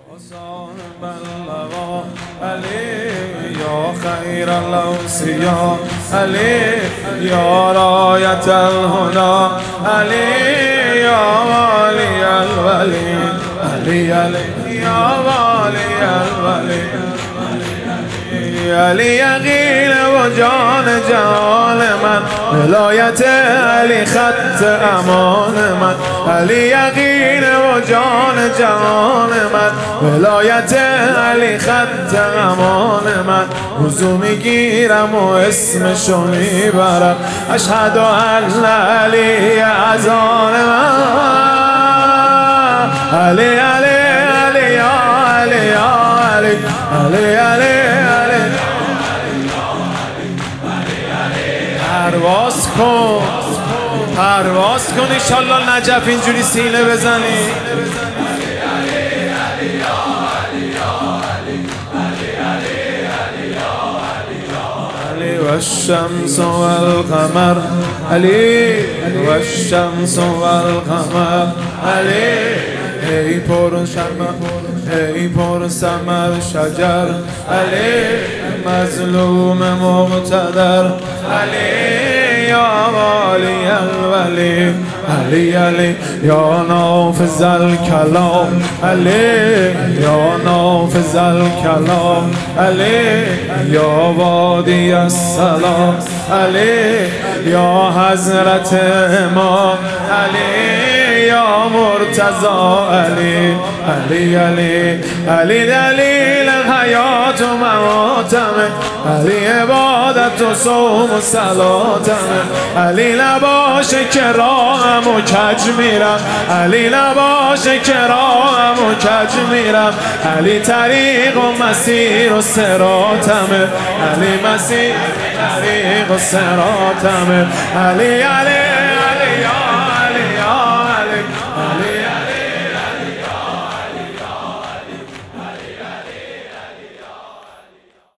بلغا علی یا خیر الاوصیا علی یا رایت الهنا علی یا والی الولی علی علی یا والی الولی علی یقین و جان جهان من ولایت علی خط امان من علی یقین و جان جهان من ولایت علی خط امان من وضو میگیرم و اسمشو میبرم اشهد ان علی از آن من علی علی علی یا علی یا علی علی علی پرواز کن انشالله نجف اینجوری سینه بزنی علی و الشمس و القمر علی و الشمس و القمر علی ای پر شمع ای پر ثمر شجر علی مظلوم مقتدر علی یا والی الولی علی علی یا نافذ الکلام علی یا نافذ الکلام علی یا وادی السلام علی یا حضرت امام علی یا مرتضی علی علی علی علی دلیل حیات و مماتمه علی عبادت و صوم و صلاتمه علی نباشه که راهم و کج میرم علی نباشه که راهم و کج میرم علی طریق و مسیر و صراطمه علی مسیر طریق و صراطمه علی علی